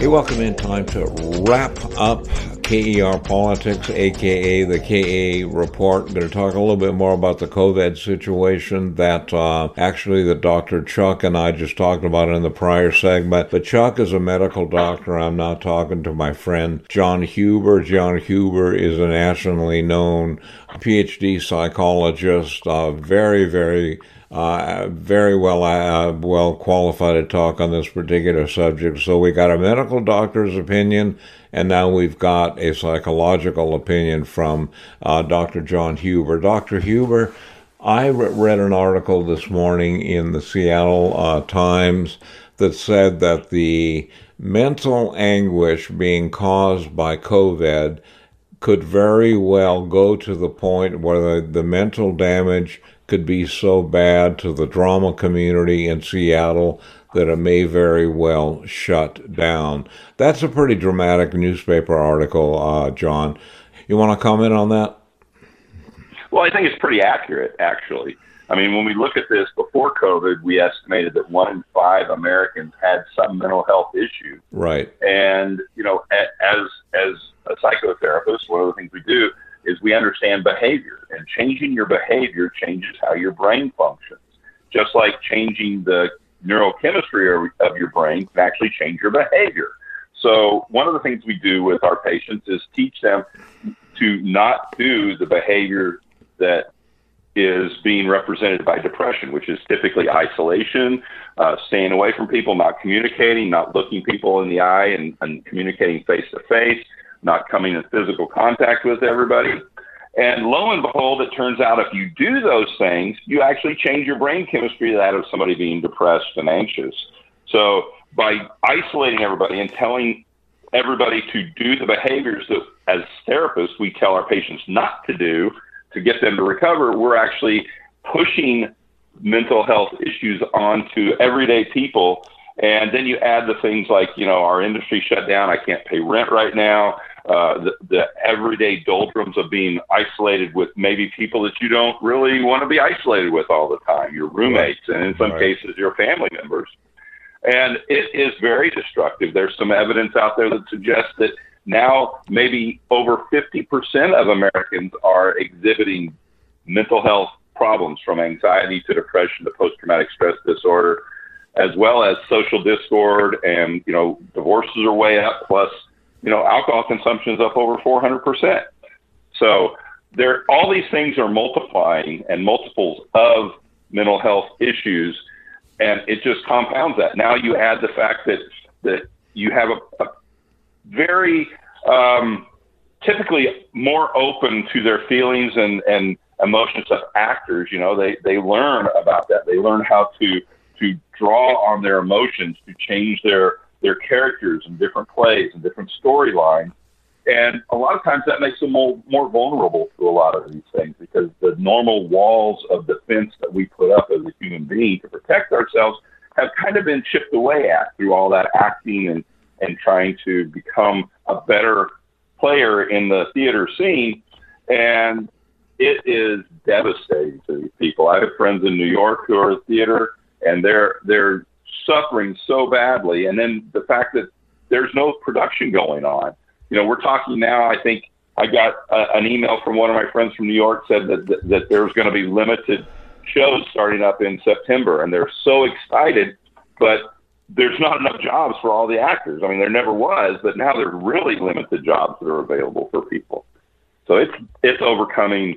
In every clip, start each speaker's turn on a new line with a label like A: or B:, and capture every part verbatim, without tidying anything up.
A: Hey, welcome in. Time to wrap up K E R Politics, a k a the K A Report. I'm going to talk a little bit more about the COVID situation that uh, actually the Doctor Chuck and I just talked about in the prior segment. But Chuck is a medical doctor. I'm not talking to my friend John Huber. John Huber is a nationally known P H D psychologist, uh, very, very Uh, very well uh, well qualified to talk on this particular subject. So we got a medical doctor's opinion, and now we've got a psychological opinion from uh, Doctor John Huber. Doctor Huber, I re- read an article this morning in the Seattle uh, Times that said that the mental anguish being caused by COVID could very well go to the point where the, the mental damage could be so bad to the drama community in Seattle that it may very well shut down. That's a pretty dramatic newspaper article, uh, John. You want to comment on that?
B: Well, I think it's pretty accurate, actually. I mean, when we look at this before COVID, we estimated that one in five Americans had some mental health issue.
A: Right.
B: And, you know, as as a psychotherapist, one of the things we do is we understand behavior, and changing your behavior changes how your brain functions. Just like changing the neurochemistry of your brain can actually change your behavior. So one of the things we do with our patients is teach them to not do the behavior that is being represented by depression, which is typically isolation, uh, staying away from people, not communicating, not looking people in the eye and, and communicating face to face, not coming in physical contact with everybody. And lo and behold, it turns out if you do those things, you actually change your brain chemistry to that of somebody being depressed and anxious. So by isolating everybody and telling everybody to do the behaviors that as therapists we tell our patients not to do to get them to recover, we're actually pushing mental health issues onto everyday people. And then you add the things like, you know, our industry shut down, I can't pay rent right now, uh, the, the everyday doldrums of being isolated with maybe people that you don't really want to be isolated with all the time, your roommates, right. And in some right. cases, your family members. And it is very destructive. There's some evidence out there that suggests that now maybe over fifty percent of Americans are exhibiting mental health problems, from anxiety to depression to post-traumatic stress disorder, as well as social discord, and, you know, divorces are way up, plus, you know, alcohol consumption is up over four hundred percent. So there, all these things are multiplying and multiples of mental health issues, and it just compounds that. Now you add the fact that, that you have a, a very um, typically more open to their feelings and, and emotions of actors. You know, they, they learn about that. They learn how to to draw on their emotions to change their, their characters in different plays and different storylines. And a lot of times that makes them more, more vulnerable to a lot of these things, because the normal walls of defense that we put up as a human being to protect ourselves have kind of been chipped away at through all that acting and, and trying to become a better player in the theater scene. And it is devastating to these people. I have friends in New York who are in theater, and they're they're suffering so badly. And then the fact that there's no production going on. You know, we're talking now, I think I got a, an email from one of my friends from New York said that, that, that there's going to be limited shows starting up in September, and they're so excited, but there's not enough jobs for all the actors. I mean, there never was, but now there are really limited jobs that are available for people. So it's it's overcoming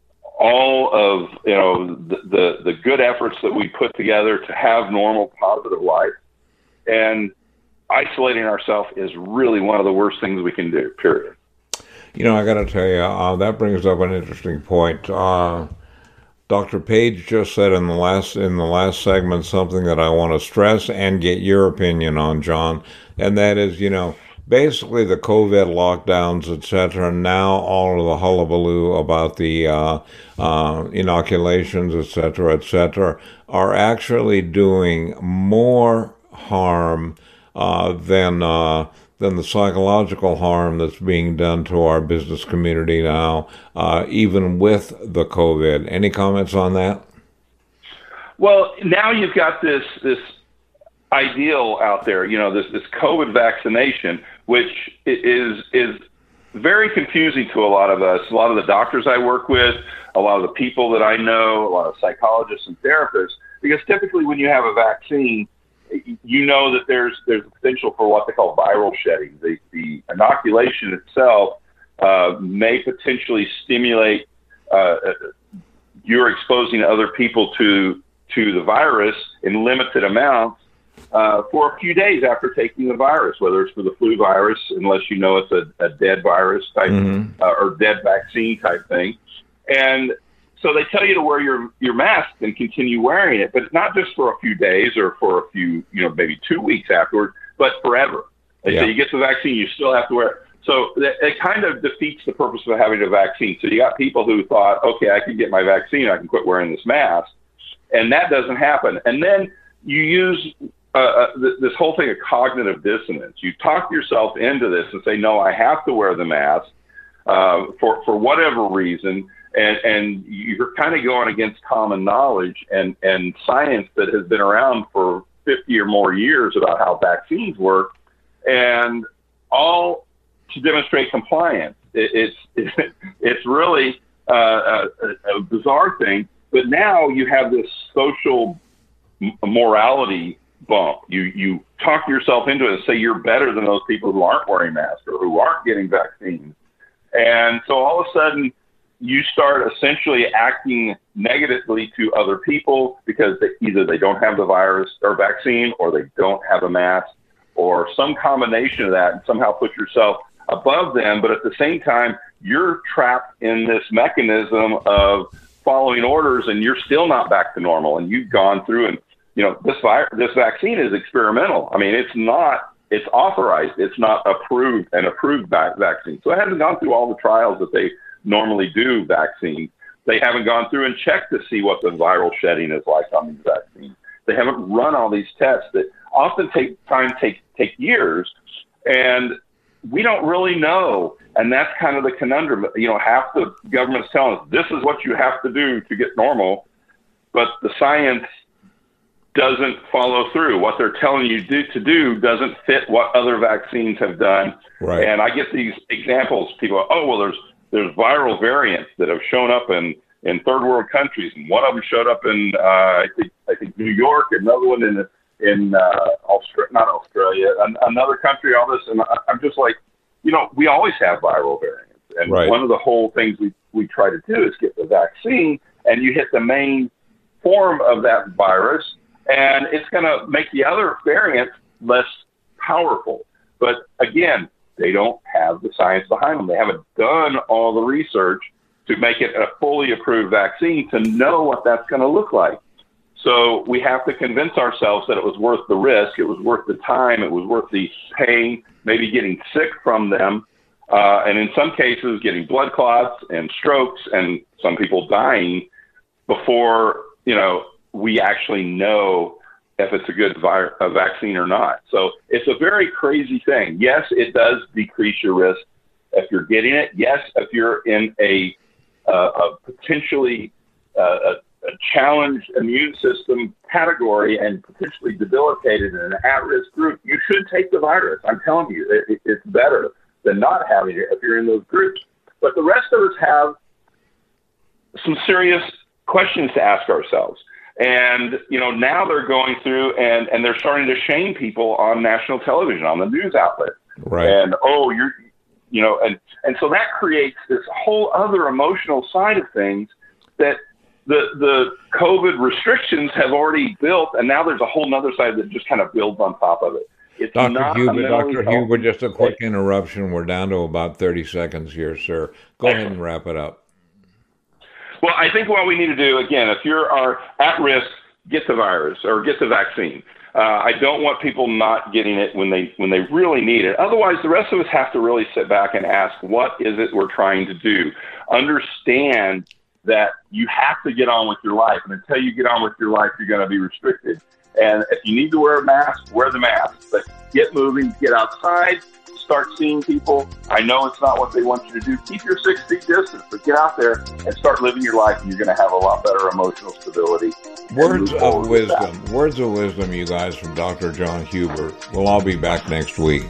B: all of, you know, the, the, the good efforts that we put together to have normal, positive life. And isolating ourselves is really one of the worst things we can do, period.
A: You know, I got to tell you, uh, that brings up an interesting point. Uh, Doctor Page just said in the last in the last segment something that I want to stress and get your opinion on, John, and that is, you know, basically the COVID lockdowns, et cetera, now all of the hullabaloo about the uh, uh, inoculations, et cetera, et cetera, are actually doing more harm uh, than uh, than the psychological harm that's being done to our business community now, uh, even with the COVID. Any comments on that?
B: Well, now you've got this this ideal out there, you know, this, this COVID vaccination, which is, is very confusing to a lot of us, a lot of the doctors I work with, a lot of the people that I know, a lot of psychologists and therapists, because typically when you have a vaccine, you know that there's there's a potential for what they call viral shedding. The, the inoculation itself uh, may potentially stimulate, uh, you're exposing other people to to the virus in limited amounts uh, for a few days after taking the virus, whether it's for the flu virus, unless you know it's a, a dead virus type mm-hmm. uh, or dead vaccine type thing. And so they tell you to wear your, your mask and continue wearing it, but it's not just for a few days or for a few, you know, maybe two weeks afterward, but forever. They yeah. say you get the vaccine, you still have to wear it. So it, it kind of defeats the purpose of having a vaccine. So you got people who thought, okay, I can get my vaccine, I can quit wearing this mask. And that doesn't happen. And then you use uh, uh, th- this whole thing of cognitive dissonance. You talk yourself into this and say, no, I have to wear the mask uh, for, for whatever reason. And, and you're kind of going against common knowledge and, and science that has been around for fifty or more years about how vaccines work, and all to demonstrate compliance. It, it's it, it's really uh, a, a bizarre thing. But now you have this social morality bump. You you talk yourself into it and say you're better than those people who aren't wearing masks or who aren't getting vaccines. And so all of a sudden, you start essentially acting negatively to other people because they, either they don't have the virus or vaccine, or they don't have a mask, or some combination of that, and somehow put yourself above them. But at the same time, you're trapped in this mechanism of following orders, and you're still not back to normal. And you've gone through, and you know this virus, this vaccine is experimental. I mean, it's not, it's authorized. It's not approved, an approved vac- vaccine. So it hasn't gone through all the trials that they normally do vaccines. They haven't gone through and checked to see what the viral shedding is like on these vaccines. They haven't run all these tests that often take time, take take years, and we don't really know. And that's kind of the conundrum. You know, half the government's telling us this is what you have to do to get normal, but the science doesn't follow through. What they're telling you do, to do doesn't fit what other vaccines have done.
A: Right.
B: And I get these examples. People, oh well, there's There's viral variants that have shown up in, in third world countries, and one of them showed up in uh, I think I think New York, another one in in uh, Australia, not Australia, an, another country. All this, and I, I'm just like, you know, we always have viral variants, and
A: right.
B: one of the whole things we we try to do is get the vaccine, and you hit the main form of that virus, and it's going to make the other variants less powerful. But again, they don't have the science behind them. They haven't done all the research to make it a fully approved vaccine to know what that's going to look like. So we have to convince ourselves that it was worth the risk, it was worth the time, it was worth the pain, maybe getting sick from them, uh, and in some cases getting blood clots and strokes, and some people dying before, you know, we actually know if it's a good vi- a vaccine or not. So it's a very crazy thing. Yes, it does decrease your risk if you're getting it. Yes, if you're in a, uh, a potentially uh, a, a challenged immune system category and potentially debilitated in an at-risk group, you should take the virus. I'm telling you, it, it's better than not having it if you're in those groups. But the rest of us have some serious questions to ask ourselves. And, you know, now they're going through and, and they're starting to shame people on national television, on the news outlet.
A: Right.
B: And, oh, you're, you know, and, and so that creates this whole other emotional side of things that the the COVID restrictions have already built. And now there's a whole other side that just kind of builds on top of it. It's
A: Doctor
B: not
A: Huber, Doctor Huber, just a quick
B: thing.
A: interruption. We're down to about thirty seconds here, sir. Go ahead and wrap it up.
B: Well, I think what we need to do, again, if you are at risk, get the virus or get the vaccine. Uh, I don't want people not getting it when they when they really need it. Otherwise, the rest of us have to really sit back and ask, what is it we're trying to do? Understand that you have to get on with your life. And until you get on with your life, you're going to be restricted. And if you need to wear a mask, wear the mask. But get moving, get outside, start seeing people. I know it's not what they want you to do. Keep your six feet distance, but get out there and start living your life, and you're going to have a lot better emotional stability.
A: Words of wisdom. Words of wisdom, you guys, from Doctor John Hubert. We'll all be back next week.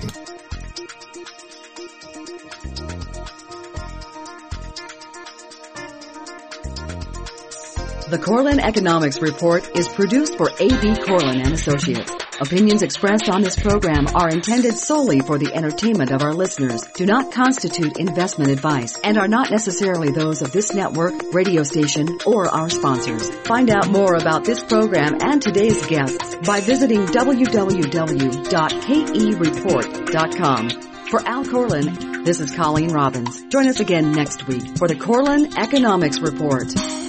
C: The Corlin Economics Report is produced for A B. Corlin and Associates. Opinions expressed on this program are intended solely for the entertainment of our listeners, do not constitute investment advice, and are not necessarily those of this network, radio station, or our sponsors. Find out more about this program and today's guests by visiting w w w dot k e report dot com. For Al Corlin, this is Colleen Robbins. Join us again next week for the Corlin Economics Report.